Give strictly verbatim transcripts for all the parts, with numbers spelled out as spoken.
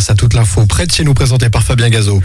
place à toute l'info près de chez nous, présentée par Fabien Gazot.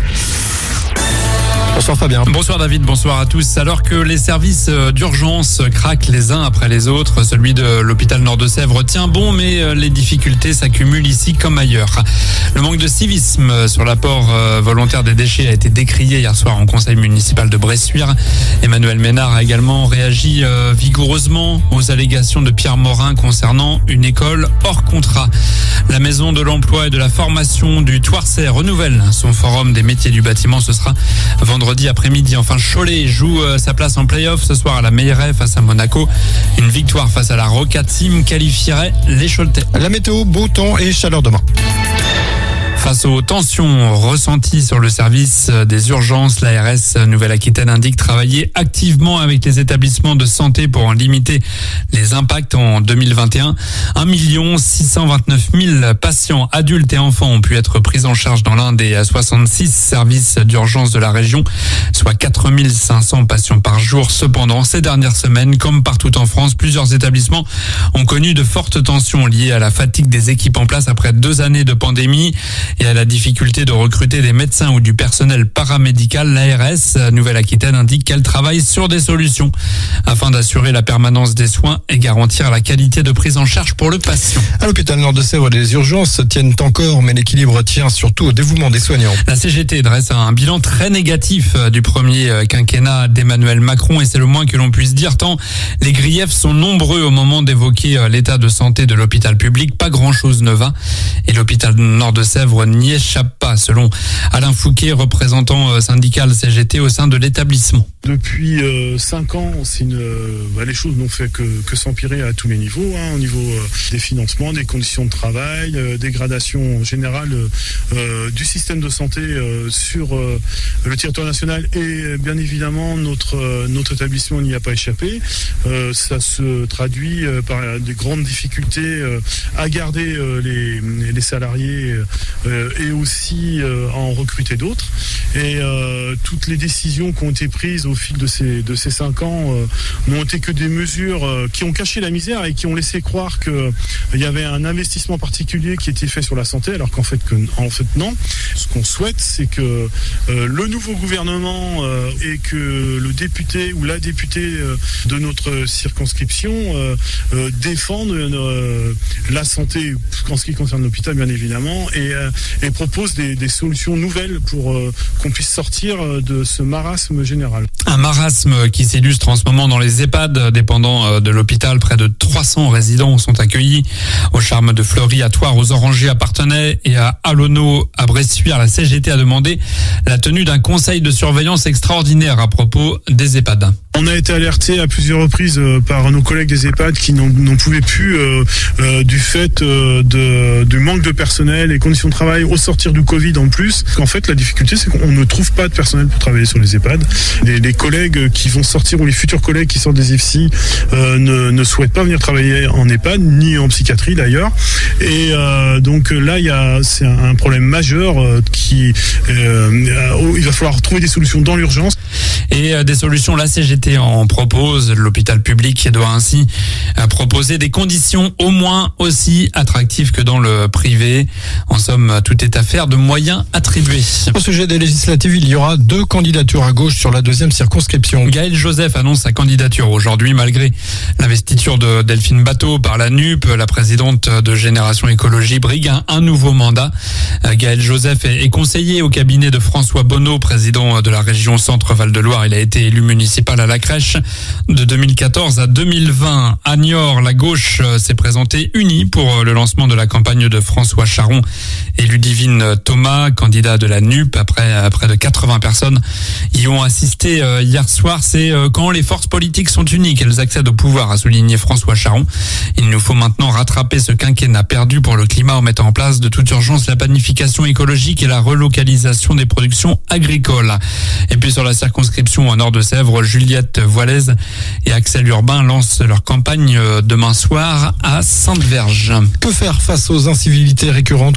Bonsoir Fabien. Bonsoir David, bonsoir à tous. Alors que les services d'urgence craquent les uns après les autres, celui de l'hôpital Nord-de-Sèvres tient bon, mais les difficultés s'accumulent ici comme ailleurs. Le manque de civisme sur l'apport volontaire des déchets a été décrié hier soir en conseil municipal de Bressuire. Emmanuel Ménard a également réagi vigoureusement aux allégations de Pierre Morin concernant une école hors contrat. La maison de l'emploi et de la formation du Thouarçais renouvelle son forum des métiers du bâtiment. Ce sera vendredi après-midi. Enfin, Cholet joue sa place en play-off ce soir à la Meilleray face à Monaco. Une victoire face à la Roca Team qualifierait les Choletais. La météo, beau temps et chaleur demain. Face aux tensions ressenties sur le service des urgences, l'A R S Nouvelle-Aquitaine indique travailler activement avec les établissements de santé pour en limiter les impacts en deux mille vingt et un. un million six cent vingt-neuf mille patients adultes et enfants ont pu être pris en charge dans l'un des soixante-six services d'urgence de la région, soit quatre mille cinq cents patients par jour. Cependant, ces dernières semaines, comme partout en France, plusieurs établissements ont connu de fortes tensions liées à la fatigue des équipes en place après deux années de pandémie et à la difficulté de recruter des médecins ou du personnel paramédical. L'A R S Nouvelle-Aquitaine indique qu'elle travaille sur des solutions afin d'assurer la permanence des soins et garantir la qualité de prise en charge pour le patient. À l'hôpital Nord-de-Sèvres, les urgences tiennent encore, mais l'équilibre tient surtout au dévouement des soignants. La C G T dresse un bilan très négatif du premier quinquennat d'Emmanuel Macron et c'est le moins que l'on puisse dire tant les griefs sont nombreux au moment d'évoquer l'état de santé de l'hôpital public. Pas grand-chose ne va et l'hôpital Nord-de-Sèvres n'y échappe pas, selon Alain Fouquet, représentant syndical C G T au sein de l'établissement. Depuis euh, cinq ans, c'est une, euh, bah, les choses n'ont fait que, que s'empirer à tous les niveaux, hein, au niveau euh, des financements, des conditions de travail, euh, dégradation générale euh, du système de santé euh, sur euh, le territoire national et bien évidemment notre, euh, notre établissement n'y a pas échappé. Euh, ça se traduit euh, par des grandes difficultés euh, à garder euh, les, les salariés euh, et aussi euh, à en recruter d'autres. Et euh, toutes les décisions qui ont été prises au fil de ces, de ces cinq ans euh, n'ont été que des mesures euh, qui ont caché la misère et qui ont laissé croire qu'il euh, y avait un investissement particulier qui était fait sur la santé, alors qu'en fait, que, en fait non. Ce qu'on souhaite, c'est que euh, le nouveau gouvernement euh, et que le député ou la députée euh, de notre circonscription euh, euh, défendent euh, la santé en ce qui concerne l'hôpital, bien évidemment, et, euh, et proposent des, des solutions nouvelles pour euh, qu'on puisse sortir de ce marasme général. Un marasme qui s'illustre en ce moment dans les EHPAD dépendant de l'hôpital. Près de trois cents résidents sont accueillis au Charme de Fleury, à Thouars, aux Orangers, à Parthenay et à Alonneau, à Bressuire. La C G T a demandé la tenue d'un conseil de surveillance extraordinaire à propos des EHPAD. On a été alerté à plusieurs reprises par nos collègues des EHPAD qui n'en, n'en pouvaient plus euh, euh, du fait euh, de, du manque de personnel et conditions de travail au sortir du Covid en plus. En fait, la difficulté, c'est qu'on ne trouve pas de personnel pour travailler sur les EHPAD. Les, les collègues qui vont sortir ou les futurs collègues qui sortent des I F S I euh, ne, ne souhaitent pas venir travailler en EHPAD, ni en psychiatrie d'ailleurs. Et euh, donc là, il y a, c'est un problème majeur euh, qui, euh, il va falloir trouver des solutions dans l'urgence. Et euh, des solutions, la C G T en propose. L'hôpital public doit ainsi euh, proposer des conditions au moins aussi attractives que dans le privé. En somme, tout est affaire de moyens attribués. Au sujet des législatives, il y aura deux candidatures à gauche sur la deuxième circonscription. Gaël Joseph annonce sa candidature aujourd'hui malgré l'investiture de Delphine Batho par la N U P. La présidente de Génération Écologie brigue un, un nouveau mandat. Gaël Joseph est, est conseiller au cabinet de François Bonneau, président de la région Centre-Val de Loire. Il a été élu municipal à la Crèche de deux mille quatorze à deux mille vingt. À Niort, la gauche s'est présentée unie pour le lancement de la campagne de François Charon et Ludivine Thomas, candidat de la N U P. Après près de quatre-vingts personnes y ont assisté hier soir. C'est quand les forces politiques sont unies qu'elles accèdent au pouvoir, a souligné François Charon. Il nous faut maintenant rattraper ce quinquennat perdu pour le climat en mettant en place de toute urgence la planification écologique et la relocalisation des productions agricoles. Et puis sur la circonscription Nord-de-Sèvres, Juliette Voilez et Axel Urbain lancent leur campagne demain soir à Sainte-Verge. Que faire face aux incivilités récurrentes concernant les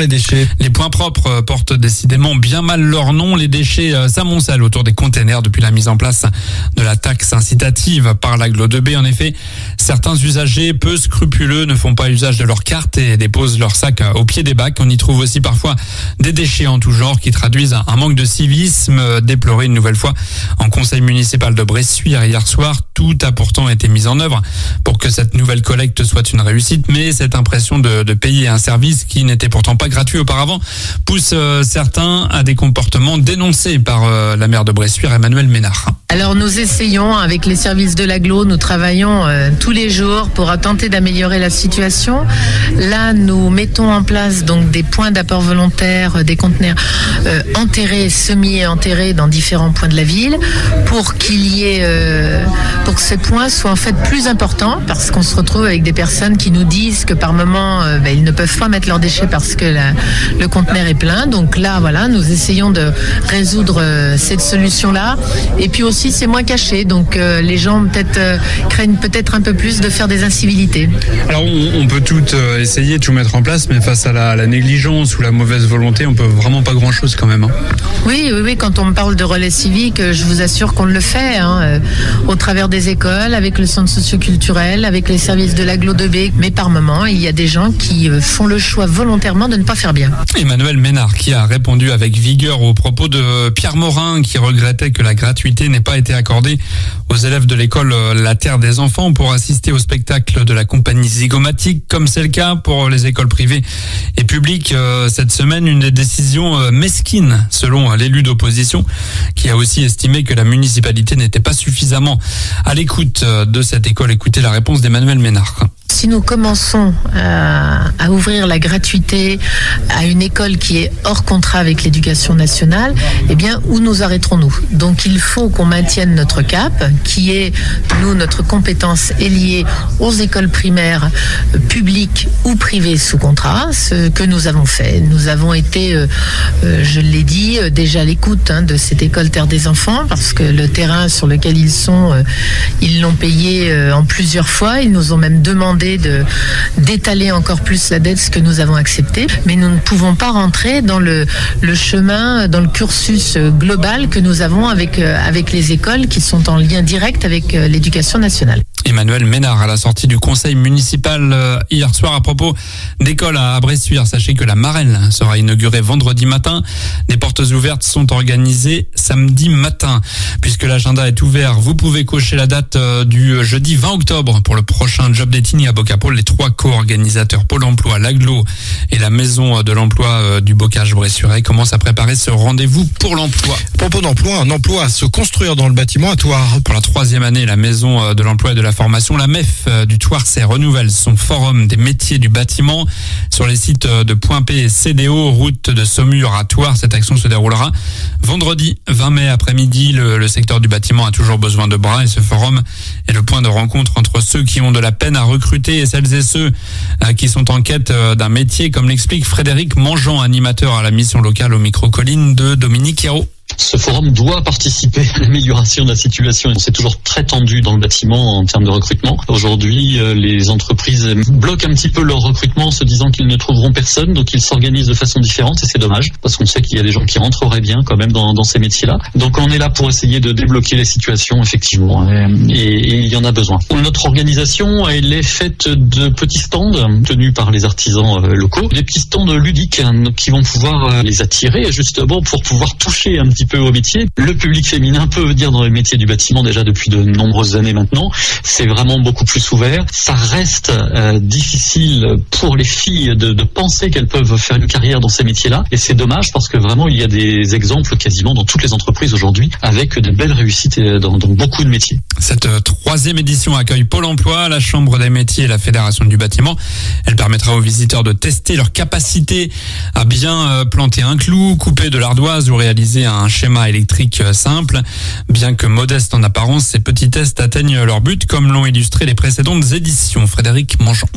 les déchets. Les points propres portent décidément bien mal leur nom. Les déchets s'amoncellent autour des containers depuis la mise en place de la taxe incitative par l'agglo deux B. En effet, certains usagers peu scrupuleux ne font pas usage de leur carte et déposent leur sac au pied des bacs. On y trouve aussi parfois des déchets en tout genre qui traduisent un manque de civisme déploré une nouvelle fois en conseil municipal de Bressuire hier soir. Tout a pourtant été mis en œuvre pour que cette nouvelle collecte soit une réussite, mais cette impression de, de payer un service qui n'était pourtant pas gratuit auparavant pousse euh, certains à des comportements dénoncés par euh, la maire de Bressuire, Emmanuelle Ménard. Alors nous essayons avec les services de l'agglo, nous travaillons euh, tous les jours pour tenter d'améliorer la situation. Là, nous mettons en place donc des points d'apport volontaire, des conteneurs euh, enterrés, semi-enterrés dans différents points de la ville, pour qu'il y ait, euh, pour que ces points soient en fait plus importants, parce qu'on se retrouve avec des personnes qui nous disent que par moment, euh, ben, ils ne peuvent pas mettre leurs déchets parce que la, le conteneur est plein. Donc là, voilà, nous essayons de résoudre euh, cette solution-là. Et puis aussi, c'est moins caché, donc euh, les gens peut-être euh, craignent peut-être un peu plus de faire des incivilités. Alors on, on peut tout euh, essayer de tout mettre en place, mais face à la, la négligence ou la mauvaise volonté, on peut vraiment pas grand-chose quand même. Hein. Oui, oui, oui. Quand on me parle de relais civique, je vous assure qu'on le fait, hein, euh, au travers des écoles, avec le centre socioculturel, avec les services de l'agglo deux B. Mais par moment, il y a des gens qui euh, font le choix volontairement de ne pas faire bien. Emmanuelle Ménard qui a répondu avec vigueur aux propos de Pierre Morin qui regrettait que la gratuité n'ait pas été accordée aux élèves de l'école La Terre des Enfants pour assister au spectacle de la compagnie Zygomatique, comme c'est le cas pour les écoles privées et publiques. Cette semaine, une décision mesquine selon l'élu d'opposition qui a aussi estimé que la municipalité n'était pas suffisamment à l'écoute de cette école. Écoutez la réponse d'Emmanuelle Ménard. Si nous commençons à, à ouvrir la gratuité à une école qui est hors contrat avec l'éducation nationale, eh bien, où nous arrêterons-nous? Donc, il faut qu'on maintienne notre cap, qui est, nous, notre compétence est liée aux écoles primaires euh, publiques ou privées sous contrat, ce que nous avons fait. Nous avons été, euh, euh, je l'ai dit, euh, déjà à l'écoute hein, de cette école Terre des Enfants, parce que le terrain sur lequel ils sont, euh, ils l'ont payé euh, en plusieurs fois. Ils nous ont même demandé de d'étaler encore plus la dette, ce que nous avons accepté, mais nous ne pouvons pas rentrer dans le le chemin, dans le cursus global que nous avons avec avec les écoles qui sont en lien direct avec l'éducation nationale. Emmanuelle Ménard à la sortie du conseil municipal hier soir à propos d'école à Bressuire. Sachez que la Marelle sera inaugurée vendredi matin. Des portes ouvertes sont organisées samedi matin. Puisque l'agenda est ouvert, vous pouvez cocher la date du jeudi vingt octobre pour le prochain Job Dating à Bocapole. Les trois co-organisateurs Pôle emploi, l'agglo et la maison de l'emploi du Bocage-Bressuire commencent à préparer ce rendez-vous pour l'emploi. À propos d'emploi, un emploi à se construire dans le bâtiment à Thouars. Pour la troisième année, la maison de l'emploi et de la formation, la M E F du Thouars renouvelle son forum des métiers du bâtiment sur les sites de Point P et C D O, route de Saumur à Thouars. Cette action se déroulera vendredi vingt mai après-midi. Le, le secteur du bâtiment a toujours besoin de bras et ce forum est le point de rencontre entre ceux qui ont de la peine à recruter et celles et ceux qui sont en quête d'un métier, comme l'explique Frédéric Mangeant, animateur à la mission locale au micro-colline de Dominique Hérault. Ce forum doit participer à l'amélioration de la situation. C'est toujours très tendu dans le bâtiment en termes de recrutement. Aujourd'hui, les entreprises bloquent un petit peu leur recrutement en se disant qu'ils ne trouveront personne, donc ils s'organisent de façon différente et c'est dommage parce qu'on sait qu'il y a des gens qui rentreraient bien quand même dans, dans ces métiers-là. Donc on est là pour essayer de débloquer les situations effectivement et, et il y en a besoin. Notre organisation, elle est faite de petits stands tenus par les artisans locaux, des petits stands ludiques qui vont pouvoir les attirer justement pour pouvoir toucher un petit peu au métier. Le public féminin peut venir dans les métiers du bâtiment déjà depuis de nombreuses années maintenant. C'est vraiment beaucoup plus ouvert. Ça reste euh, difficile pour les filles de, de penser qu'elles peuvent faire une carrière dans ces métiers-là. Et c'est dommage parce que vraiment il y a des exemples quasiment dans toutes les entreprises aujourd'hui avec de belles réussites dans, dans beaucoup de métiers. Cette troisième édition accueille Pôle emploi, la Chambre des métiers et la Fédération du bâtiment. Elle permettra aux visiteurs de tester leur capacité à bien planter un clou, couper de l'ardoise ou réaliser un schéma électrique simple. Bien que modestes en apparence, ces petits tests atteignent leur but, comme l'ont illustré les précédentes éditions. Frédéric Mangeant.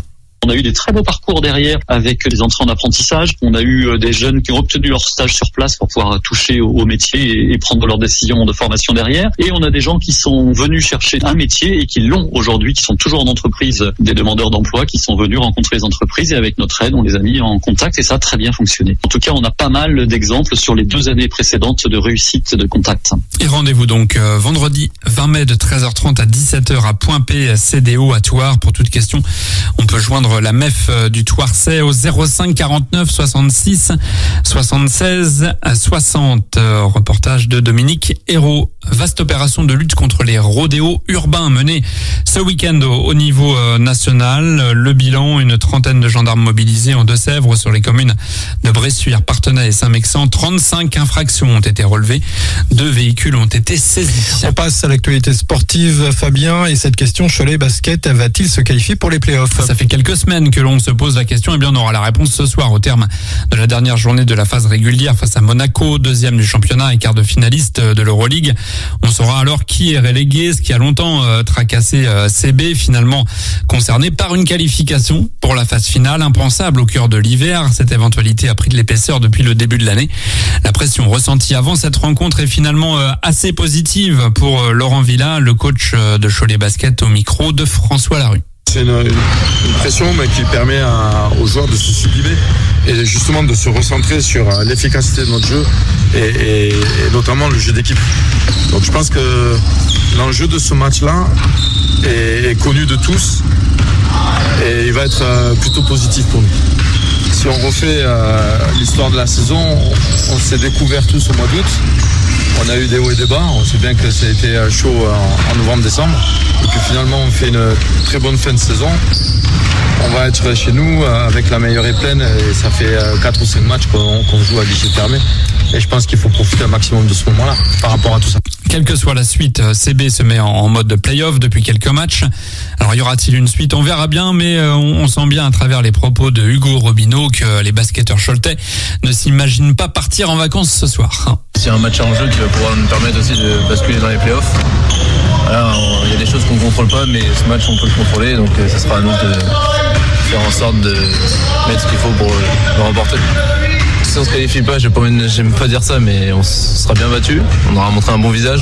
On a eu des très beaux parcours derrière avec des entrées en apprentissage. On a eu des jeunes qui ont obtenu leur stage sur place pour pouvoir toucher au, au métier et, et prendre leurs décisions de formation derrière. Et on a des gens qui sont venus chercher un métier et qui l'ont aujourd'hui, qui sont toujours en entreprise, des demandeurs d'emploi qui sont venus rencontrer les entreprises et avec notre aide, on les a mis en contact et ça a très bien fonctionné. En tout cas, on a pas mal d'exemples sur les deux années précédentes de réussite de contact. Et rendez-vous donc euh, vendredi vingt mai de treize heures trente à dix-sept heures à Point-P, C D O à Thouars. Pour toute question, on peut joindre la M E F du Thouarsais au zéro cinq quarante-neuf soixante-six soixante-seize soixante. Euh, reportage de Dominique Hérault. Vaste opération de lutte contre les rodéos urbains menée ce week-end au, au niveau euh, national. Le bilan, une trentaine de gendarmes mobilisés en Deux-Sèvres sur les communes de Bressuire, Parthenay et Saint-Mexan. trente-cinq infractions ont été relevées. Deux véhicules ont été saisis. On passe à l'actualité sportive, Fabien, et cette question, Cholet Basket va-t-il se qualifier pour les playoffs? Ça fait quelques semaines que l'on se pose la question, et bien on aura la réponse ce soir au terme de la dernière journée de la phase régulière face à Monaco, deuxième du championnat et quart de finaliste de l'Euroleague. On saura alors qui est relégué, ce qui a longtemps euh, tracassé euh, C B, finalement concerné par une qualification pour la phase finale, impensable au cœur de l'hiver. Cette éventualité a pris de l'épaisseur depuis le début de l'année. La pression ressentie avant cette rencontre est finalement euh, assez positive pour euh, Laurent Villa, le coach euh, de Cholet Basket, au micro de François Larue. C'est une, une pression mais qui permet à, aux joueurs de se sublimer et justement de se recentrer sur l'efficacité de notre jeu et, et, et notamment le jeu d'équipe. Donc je pense que l'enjeu de ce match-là est, est connu de tous et il va être plutôt positif pour nous. Si on refait euh, l'histoire de la saison, on, on s'est découvert tous au mois d'août. On a eu des hauts et des bas, on sait bien que ça a été chaud en, en novembre-décembre. Et puis finalement on fait une très bonne fin de saison. On va être chez nous avec la meilleure est pleine et ça fait quatre ou cinq matchs qu'on, qu'on joue à guichet fermé. Et je pense qu'il faut profiter un maximum de ce moment-là par rapport à tout ça. Quelle que soit la suite, C B se met en mode de play-off depuis quelques matchs. Alors y aura-t-il une suite? On verra bien, mais on sent bien à travers les propos de Hugo Robineau que les basketteurs choletais ne s'imaginent pas partir en vacances ce soir. C'est un match en jeu qui va pouvoir nous permettre aussi de basculer dans les play-offs. Voilà, il y a des choses qu'on ne contrôle pas, mais ce match on peut le contrôler, donc ça sera à nous de faire en sorte de mettre ce qu'il faut pour le remporter. Si on se qualifie pas, j'aime pas dire ça, mais on sera bien battu, on aura montré un bon visage.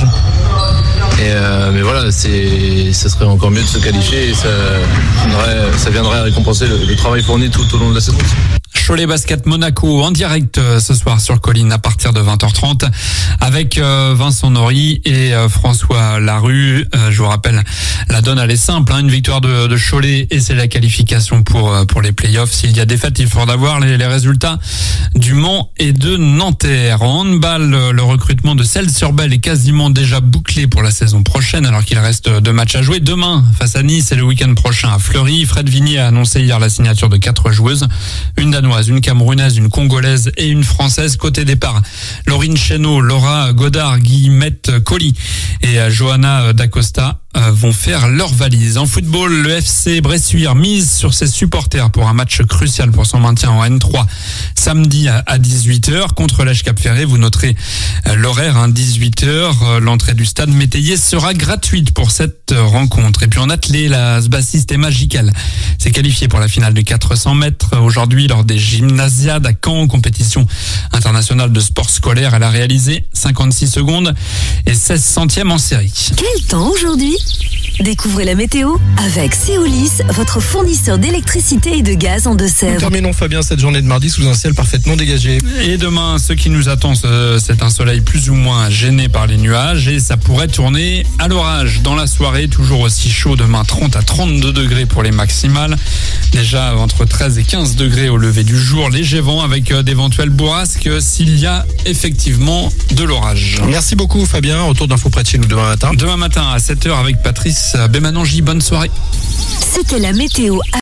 Et euh, mais voilà, c'est, ça serait encore mieux de se qualifier et ça viendrait, ça viendrait récompenser le, le travail fourni tout au long de la saison. Cholet Basket Monaco en direct ce soir sur Colline à partir de vingt heures trente avec Vincent Nory et François Larue. Je vous rappelle, la donne elle est simple, hein, une victoire de, de Cholet et c'est la qualification pour pour les playoffs. S'il y a défaite, il faudra voir les, les résultats du Mans et de Nanterre. En handball, le recrutement de Celles-sur-Belle est quasiment déjà bouclé pour la saison prochaine alors qu'il reste deux matchs à jouer. Demain face à Nice et le week-end prochain à Fleury. Fred Vigny a annoncé hier la signature de quatre joueuses, une danoise, une camerounaise, une congolaise et une française. Côté départ, Laurine Chénaud, Laura Godard, Guillemette Colli et Johanna Dacosta vont faire leur valise. En football, le F C Bressuire mise sur ses supporters pour un match crucial pour son maintien en N trois samedi à dix-huit heures contre l'H Cap-Ferré. Vous noterez l'horaire, hein, dix-huit heures. L'entrée du stade Métayer sera gratuite pour cette rencontre. Et puis en athlée, la bassiste Emma Gical s'est qualifiée pour la finale de quatre cents mètres aujourd'hui lors des Gymnasiades à Caen, compétition internationale de sport scolaire. Elle a réalisé cinquante-six secondes et seize centièmes en série. Quel temps aujourd'hui ? Découvrez la météo avec Céolis, votre fournisseur d'électricité et de gaz en Deux-Sèvres. Terminons Fabien cette journée de mardi sous un ciel parfaitement dégagé. Et demain, ce qui nous attend, c'est un soleil plus ou moins gêné par les nuages et ça pourrait tourner à l'orage dans la soirée. Toujours aussi chaud demain, trente à trente-deux degrés pour les maximales. Déjà entre treize et quinze degrés au lever du jour. Léger vent avec d'éventuelles bourrasques s'il y a effectivement de l'orage. Merci beaucoup Fabien. Retour d'infos près de chez nous demain matin. Demain matin à sept heures avec Patrice Bémanangi. Bonne soirée. C'était la météo.